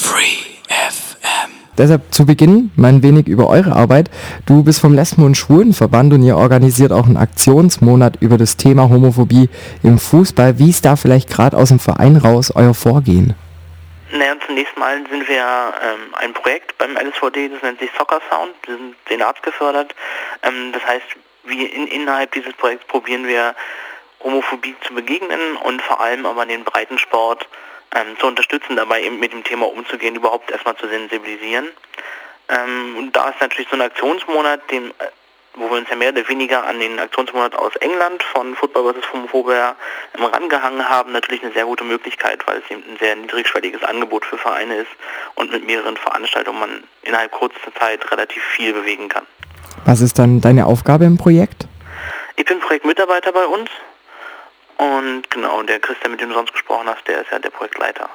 Free FM. Deshalb zu Beginn mal ein wenig über eure Arbeit. Du bist vom Lesben- und Schwulenverband und ihr organisiert auch einen Aktionsmonat über das Thema Homophobie im Fußball. Wie ist da vielleicht gerade aus dem Verein raus euer Vorgehen? Naja, zunächst mal sind wir ein Projekt beim LSVD, das nennt sich Soccer Sound, wir sind senatsgefördert. Das heißt, innerhalb dieses Projekts probieren wir Homophobie zu begegnen und vor allem aber den Breitensport zu unterstützen, dabei eben mit dem Thema umzugehen, überhaupt erstmal zu sensibilisieren. Und da ist natürlich so ein Aktionsmonat, wo wir uns ja mehr oder weniger an den Aktionsmonat aus England von Football vs. Homophobia rangehangen haben, natürlich eine sehr gute Möglichkeit, weil es eben ein sehr niedrigschwelliges Angebot für Vereine ist und mit mehreren Veranstaltungen man innerhalb kurzer Zeit relativ viel bewegen kann. Was ist dann deine Aufgabe im Projekt? Ich bin Projektmitarbeiter bei uns und genau, der Christian, mit dem du sonst gesprochen hast, der ist ja der Projektleiter.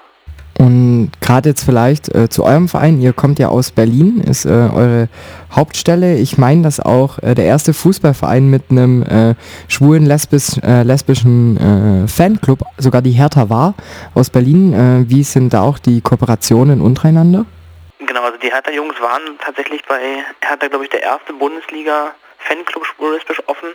Und gerade jetzt vielleicht zu eurem Verein, ihr kommt ja aus Berlin, ist eure Hauptstelle. Ich meine, dass auch der erste Fußballverein mit einem schwulen, lesbischen Fanclub, sogar die Hertha war, aus Berlin. Wie sind da auch die Kooperationen untereinander? Genau, also die Hertha-Jungs waren tatsächlich bei Hertha, glaube ich, der erste Bundesliga-Fanclub schwul-lesbisch offen.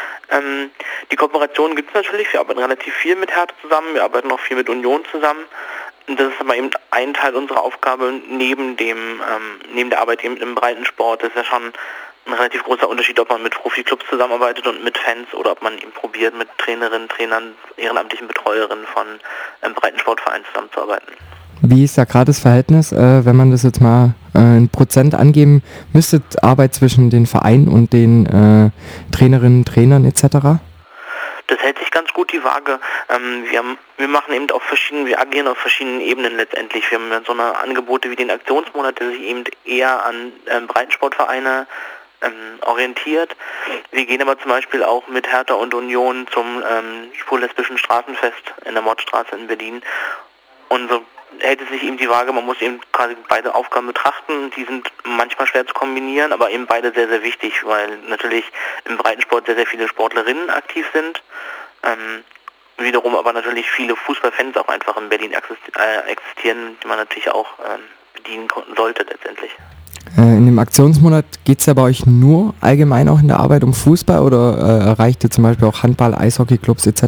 Die Kooperation gibt es natürlich, wir arbeiten relativ viel mit Hertha zusammen, wir arbeiten auch viel mit Union zusammen. Das ist aber eben ein Teil unserer Aufgabe neben der Arbeit eben im Breitensport. Das ist ja schon ein relativ großer Unterschied, ob man mit Profiklubs zusammenarbeitet und mit Fans oder ob man eben probiert, mit Trainerinnen, Trainern, ehrenamtlichen Betreuerinnen von Breitensportvereinen zusammenzuarbeiten. Wie ist da gerade das Verhältnis, wenn man das jetzt mal in Prozent angeben müsste, Arbeit zwischen den Vereinen und den Trainerinnen, Trainern etc.? Das hält sich ganz gut die Waage. Wir machen eben wir agieren auf verschiedenen Ebenen letztendlich. Wir haben so eine Angebote wie den Aktionsmonat, der sich eben eher an Breitensportvereine orientiert. Wir gehen aber zum Beispiel auch mit Hertha und Union zum schwul-lesbischen Straßenfest in der Mordstraße in Berlin. Und so hält es sich eben die Waage, man muss eben quasi beide Aufgaben betrachten, die sind manchmal schwer zu kombinieren, aber eben beide sehr, sehr wichtig, weil natürlich im Breitensport sehr, sehr viele Sportlerinnen aktiv sind, wiederum aber natürlich viele Fußballfans auch einfach in Berlin existieren, die man natürlich auch bedienen sollte letztendlich. In dem Aktionsmonat geht es ja bei euch nur allgemein auch in der Arbeit um Fußball oder erreicht ihr zum Beispiel auch Handball, Eishockeyclubs etc.?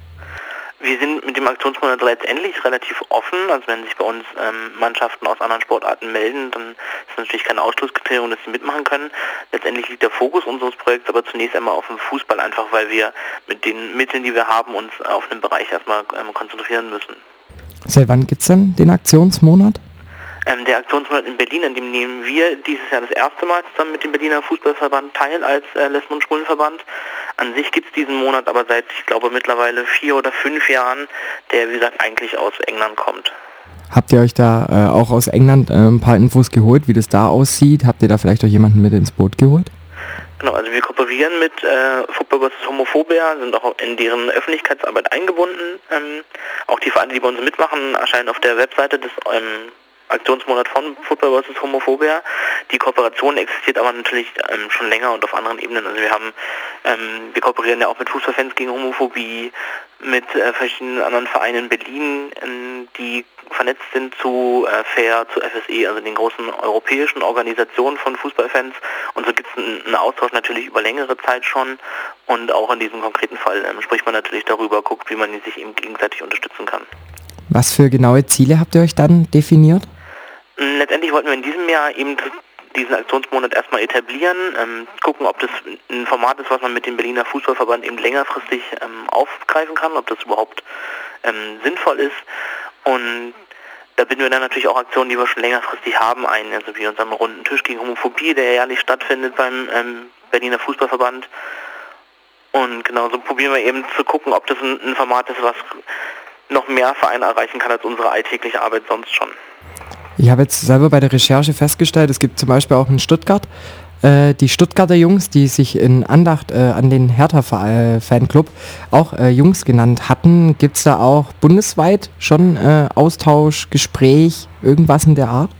Wir sind mit dem Aktionsmonat letztendlich relativ offen, also wenn sich bei uns Mannschaften aus anderen Sportarten melden, dann ist natürlich kein Ausschlusskriterium, dass sie mitmachen können. Letztendlich liegt der Fokus unseres Projekts aber zunächst einmal auf dem Fußball, einfach weil wir mit den Mitteln, die wir haben, uns auf den Bereich erstmal konzentrieren müssen. Seit wann gibt es denn den Aktionsmonat? Der Aktionsmonat in Berlin, an dem nehmen wir dieses Jahr das erste Mal zusammen mit dem Berliner Fußballverband teil als Lesben- und Schwulenverband. An sich gibt es diesen Monat aber seit, ich glaube, mittlerweile 4 oder 5 Jahren, der, wie gesagt, eigentlich aus England kommt. Habt ihr euch da auch aus England ein paar Infos geholt, wie das da aussieht? Habt ihr da vielleicht auch jemanden mit ins Boot geholt? Genau, also wir kooperieren mit Football vs. Homophobia, sind auch in deren Öffentlichkeitsarbeit eingebunden. Auch die Vereine, die bei uns mitmachen, erscheinen auf der Webseite des Aktionsmonat von Football vs. Homophobia. Die Kooperation existiert aber natürlich schon länger und auf anderen Ebenen. Also wir kooperieren ja auch mit Fußballfans gegen Homophobie, mit verschiedenen anderen Vereinen in Berlin, die vernetzt sind zu FAIR, zu FSE, also den großen europäischen Organisationen von Fußballfans. Und so gibt es einen Austausch natürlich über längere Zeit schon. Und auch in diesem konkreten Fall spricht man natürlich darüber, guckt, wie man sich eben gegenseitig unterstützen kann. Was für genaue Ziele habt ihr euch dann definiert? Letztendlich wollten wir in diesem Jahr eben diesen Aktionsmonat erstmal etablieren, gucken, ob das ein Format ist, was man mit dem Berliner Fußballverband eben längerfristig aufgreifen kann, ob das überhaupt sinnvoll ist. Und da binden wir dann natürlich auch Aktionen, die wir schon längerfristig haben, ein, also wie unseren runden Tisch gegen Homophobie, der jährlich stattfindet beim Berliner Fußballverband. Und genau so probieren wir eben zu gucken, ob das ein Format ist, was noch mehr Vereine erreichen kann als unsere alltägliche Arbeit sonst schon. Ich habe jetzt selber bei der Recherche festgestellt, es gibt zum Beispiel auch in Stuttgart die Stuttgarter Jungs, die sich in Andacht an den Hertha-Fanclub auch Jungs genannt hatten. Gibt es da auch bundesweit schon Austausch, Gespräch, irgendwas in der Art?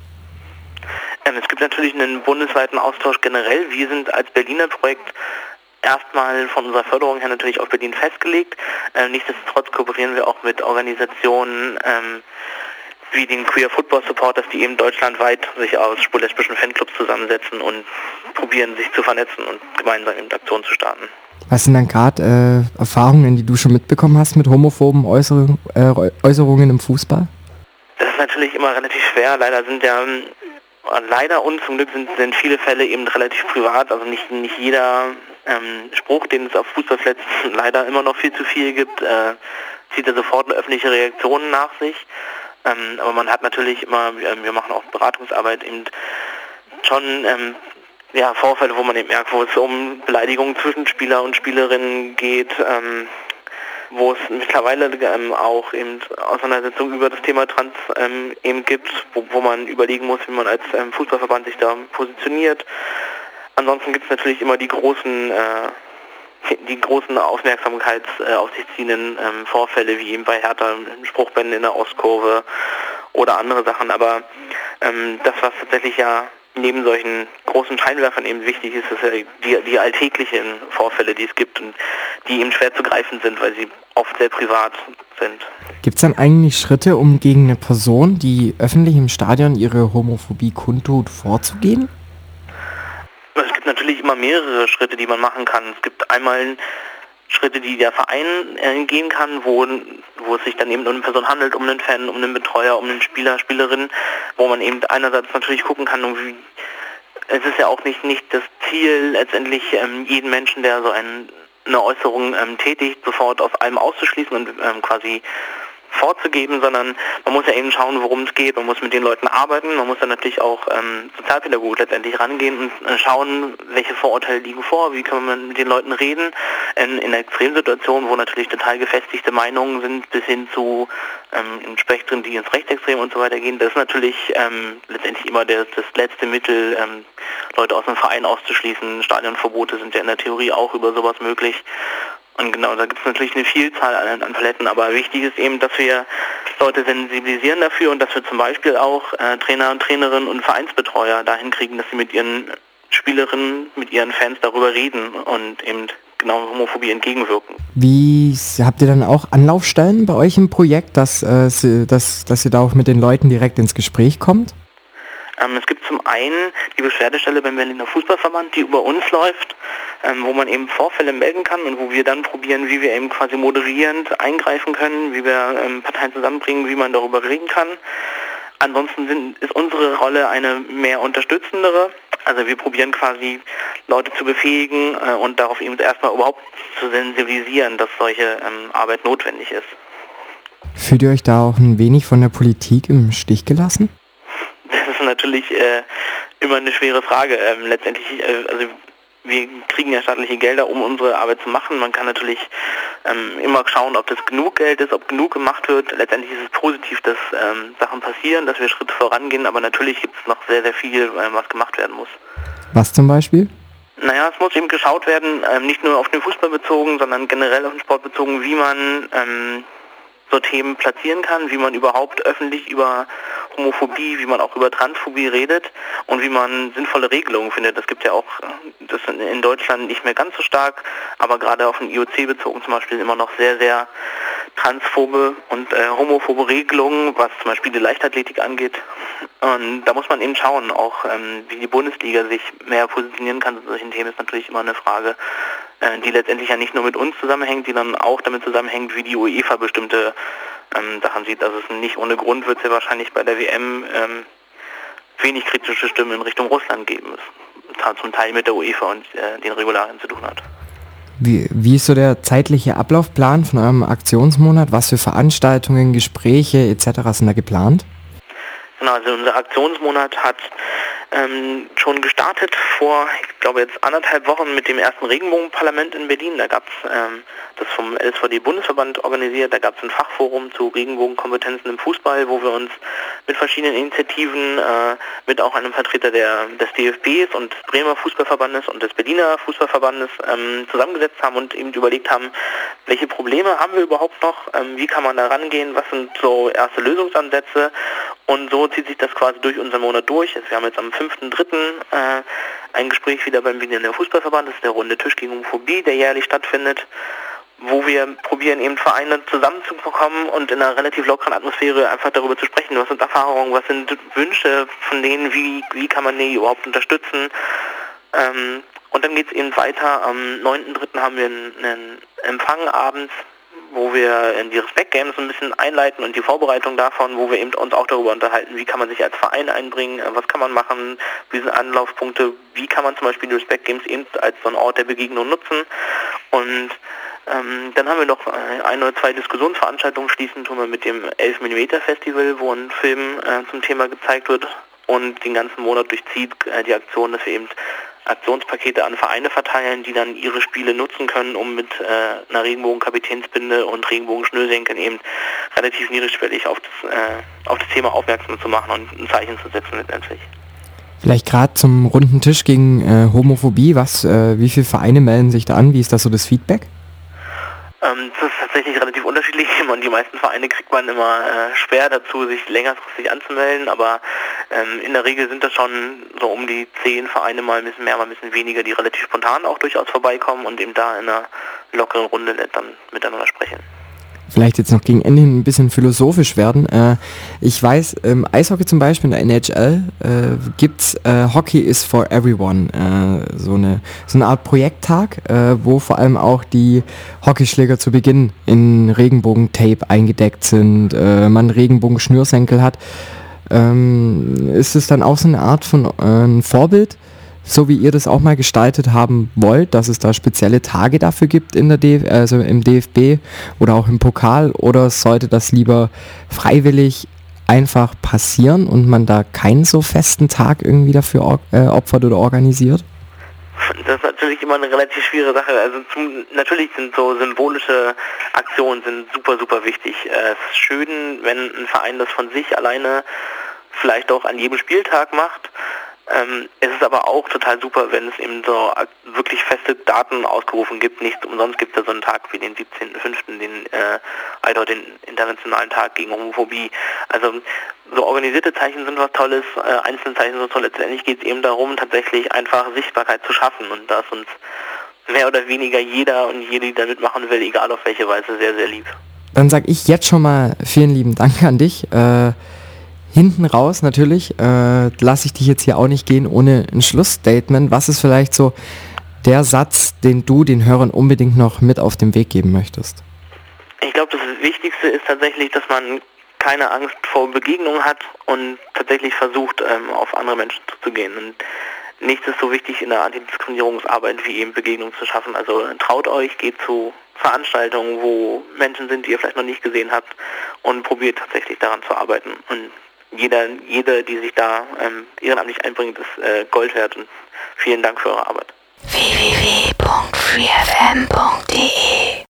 Es gibt natürlich einen bundesweiten Austausch generell. Wir sind als Berliner Projekt erstmal von unserer Förderung her natürlich auf Berlin festgelegt. Nichtsdestotrotz kooperieren wir auch mit Organisationen wie den Queer Football Supporters, die eben deutschlandweit sich aus schwul-lesbischen Fanclubs zusammensetzen und probieren, sich zu vernetzen und gemeinsam eben Aktionen zu starten. Was sind dann gerade Erfahrungen, die du schon mitbekommen hast mit homophoben Äußerungen im Fußball? Das ist natürlich immer relativ schwer. Leider und zum Glück sind viele Fälle eben relativ privat. Also nicht jeder Spruch, den es auf Fußballplätzen leider immer noch viel zu viel gibt, zieht er sofort eine öffentliche Reaktion nach sich. Aber man hat natürlich immer, wir machen auch Beratungsarbeit, eben schon Vorfälle, wo man eben merkt, wo es um Beleidigungen zwischen Spieler und Spielerinnen geht, wo es mittlerweile auch eben Auseinandersetzungen über das Thema Trans eben gibt, wo man überlegen muss, wie man als Fußballverband sich da positioniert. Ansonsten gibt es natürlich immer die großen Aufmerksamkeit auf sich ziehenden Vorfälle, wie eben bei Hertha Spruchbänden in der Ostkurve oder andere Sachen. Aber das, was tatsächlich ja neben solchen großen Scheinwerfern eben wichtig ist, ist ja die alltäglichen Vorfälle, die es gibt und die eben schwer zu greifen sind, weil sie oft sehr privat sind. Gibt es dann eigentlich Schritte, um gegen eine Person, die öffentlich im Stadion ihre Homophobie kundtut, vorzugehen? Es gibt natürlich immer mehrere Schritte, die man machen kann. Es gibt einmal Schritte, die der Verein gehen kann, wo es sich dann eben um eine Person handelt, um einen Fan, um einen Betreuer, um einen Spieler, Spielerin, wo man eben einerseits natürlich gucken kann, es ist ja auch nicht das Ziel, letztendlich jeden Menschen, der so eine Äußerung tätigt, sofort aus allem auszuschließen und quasi vorzugeben, sondern man muss ja eben schauen, worum es geht. Man muss mit den Leuten arbeiten, man muss dann natürlich auch sozialpädagogisch letztendlich rangehen und schauen, welche Vorurteile liegen vor, wie kann man mit den Leuten reden. In einer Extremsituation, wo natürlich total gefestigte Meinungen sind, bis hin zu in Spektren, die ins Rechtsextrem und so weiter gehen, das ist natürlich letztendlich immer das letzte Mittel, Leute aus dem Verein auszuschließen. Stadionverbote sind ja in der Theorie auch über sowas möglich. Und genau, da gibt es natürlich eine Vielzahl an Paletten, aber wichtig ist eben, dass wir Leute sensibilisieren dafür und dass wir zum Beispiel auch Trainer und Trainerinnen und Vereinsbetreuer dahin kriegen, dass sie mit ihren Spielerinnen, mit ihren Fans darüber reden und eben genau Homophobie entgegenwirken. Wie habt ihr dann auch Anlaufstellen bei euch im Projekt, dass ihr da auch mit den Leuten direkt ins Gespräch kommt? Es gibt zum einen die Beschwerdestelle beim Berliner Fußballverband, die über uns läuft, wo man eben Vorfälle melden kann und wo wir dann probieren, wie wir eben quasi moderierend eingreifen können, wie wir Parteien zusammenbringen, wie man darüber reden kann. Ansonsten ist unsere Rolle eine mehr unterstützendere. Also wir probieren quasi Leute zu befähigen und darauf eben erstmal überhaupt zu sensibilisieren, dass solche Arbeit notwendig ist. Fühlt ihr euch da auch ein wenig von der Politik im Stich gelassen? Das ist natürlich immer eine schwere Frage. Letztendlich, also wir kriegen ja staatliche Gelder, um unsere Arbeit zu machen. Man kann natürlich immer schauen, ob das genug Geld ist, ob genug gemacht wird. Letztendlich ist es positiv, dass Sachen passieren, dass wir Schritte vorangehen, aber natürlich gibt es noch sehr, sehr viel, was gemacht werden muss. Was zum Beispiel? Naja, es muss eben geschaut werden, nicht nur auf den Fußball bezogen, sondern generell auf den Sport bezogen, wie man so Themen platzieren kann, wie man überhaupt öffentlich über Homophobie, wie man auch über Transphobie redet und wie man sinnvolle Regelungen findet. Das gibt ja auch das in Deutschland nicht mehr ganz so stark, aber gerade auf den IOC bezogen zum Beispiel immer noch sehr, sehr transphobe und homophobe Regelungen, was zum Beispiel die Leichtathletik angeht. Und da muss man eben schauen, auch wie die Bundesliga sich mehr positionieren kann zu solchen Themen, ist natürlich immer eine Frage, die letztendlich ja nicht nur mit uns zusammenhängt, die dann auch damit zusammenhängt, wie die UEFA bestimmte Sachen sieht. Also es nicht ohne Grund wird es ja wahrscheinlich bei der WM wenig kritische Stimmen in Richtung Russland geben. Das zum Teil mit der UEFA und den Regularien zu tun hat. Wie ist so der zeitliche Ablaufplan von eurem Aktionsmonat? Was für Veranstaltungen, Gespräche etc. sind da geplant? Genau, also unser Aktionsmonat hat schon gestartet vor, ich glaube jetzt 1,5 Wochen mit dem ersten Regenbogenparlament in Berlin. Da gab es das vom LSVD-Bundesverband organisiert, da gab es ein Fachforum zu Regenbogenkompetenzen im Fußball, wo wir uns mit verschiedenen Initiativen, mit auch einem Vertreter des DFBs und des Bremer Fußballverbandes und des Berliner Fußballverbandes zusammengesetzt haben und eben überlegt haben, welche Probleme haben wir überhaupt noch, wie kann man da rangehen, was sind so erste Lösungsansätze. Und so zieht sich das quasi durch unseren Monat durch. Also wir haben jetzt am 5.3. Ein Gespräch wieder beim Berliner Fußballverband. Das ist der runde Tisch gegen Homophobie, der jährlich stattfindet. wo wir probieren, eben Vereine zusammenzubekommen und in einer relativ lockeren Atmosphäre einfach darüber zu sprechen, was sind Erfahrungen, was sind Wünsche von denen, wie kann man die überhaupt unterstützen. Und dann geht es eben weiter. Am 9.3. haben wir einen Empfang abends, wo wir in die Respect Games ein bisschen einleiten und die Vorbereitung davon, wo wir eben uns auch darüber unterhalten, wie kann man sich als Verein einbringen, was kann man machen, wie sind Anlaufpunkte, wie kann man zum Beispiel die Respect Games eben als so einen Ort der Begegnung nutzen. Und dann haben wir noch ein oder zwei Diskussionsveranstaltungen. Schließend tun wir mit dem 11mm Festival, wo ein Film zum Thema gezeigt wird, und den ganzen Monat durchzieht die Aktion, dass wir eben Aktionspakete an Vereine verteilen, die dann ihre Spiele nutzen können, um mit einer Regenbogen-Kapitänsbinde und Regenbogen-Schnürsenkeln eben relativ niedrigschwellig auf das Thema aufmerksam zu machen und ein Zeichen zu setzen letztendlich. Vielleicht gerade zum runden Tisch gegen Homophobie, wie viele Vereine melden sich da an? Wie ist das so das Feedback? Das ist tatsächlich relativ unterschiedlich und die meisten Vereine kriegt man immer schwer dazu, sich längerfristig anzumelden, aber in der Regel sind das schon so um die 10 Vereine, mal ein bisschen mehr, mal ein bisschen weniger, die relativ spontan auch durchaus vorbeikommen und eben da in einer lockeren Runde dann miteinander sprechen. Vielleicht jetzt noch gegen Ende ein bisschen philosophisch werden. Ich weiß, im Eishockey zum Beispiel, in der NHL, gibt's Hockey is for everyone, so eine Art Projekttag, wo vor allem auch die Hockeyschläger zu Beginn in Regenbogentape eingedeckt sind, man Regenbogen-Schnürsenkel hat. Ist es dann auch so eine Art von ein Vorbild, so wie ihr das auch mal gestaltet haben wollt, dass es da spezielle Tage dafür gibt in der im DFB oder auch im Pokal, oder sollte das lieber freiwillig einfach passieren und man da keinen so festen Tag irgendwie dafür opfert oder organisiert? Das ist natürlich immer eine relativ schwierige Sache. Also natürlich sind so symbolische Aktionen sind super, super wichtig. Es ist schön, wenn ein Verein das von sich alleine vielleicht auch an jedem Spieltag macht. Es ist aber auch total super, wenn es eben so wirklich feste Daten ausgerufen gibt. Nicht umsonst gibt es ja so einen Tag wie den 17.05., den internationalen Tag gegen Homophobie. Also so organisierte Zeichen sind was Tolles, einzelne Zeichen sind toll. Letztendlich geht es eben darum, tatsächlich einfach Sichtbarkeit zu schaffen. Und das uns mehr oder weniger jeder und jede, die da mitmachen will, egal auf welche Weise, sehr, sehr lieb. Dann sage ich jetzt schon mal vielen lieben Dank an dich. Hinten raus natürlich, lasse ich dich jetzt hier auch nicht gehen ohne ein Schlussstatement. Was ist vielleicht so der Satz, den du den Hörern unbedingt noch mit auf den Weg geben möchtest? Ich glaube, das Wichtigste ist tatsächlich, dass man keine Angst vor Begegnungen hat und tatsächlich versucht, auf andere Menschen zuzugehen. Und nichts ist so wichtig in der Antidiskriminierungsarbeit, wie eben Begegnungen zu schaffen. Also traut euch, geht zu Veranstaltungen, wo Menschen sind, die ihr vielleicht noch nicht gesehen habt, und probiert tatsächlich daran zu arbeiten. Und jede, die sich da ehrenamtlich einbringt, ist Gold wert, und vielen Dank für eure Arbeit. www.